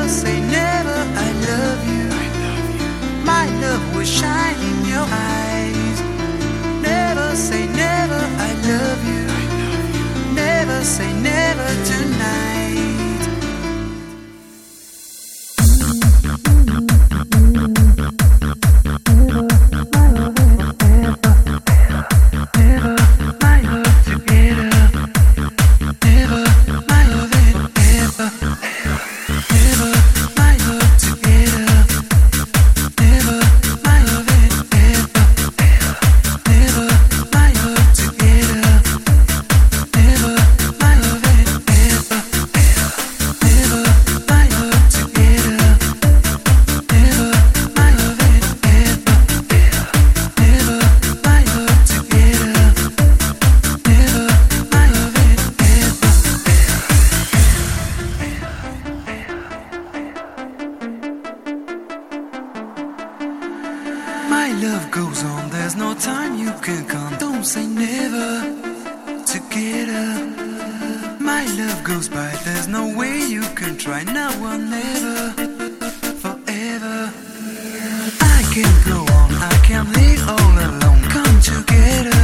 say never, I love you. My love will shine in your eyes. Never say never, I love you. Never say never tonight. My love goes on, there's no time you can come. Don't say never, together. My love goes by, there's no way you can try. Now or never, forever. I can't go on, I can't live all alone. Come together.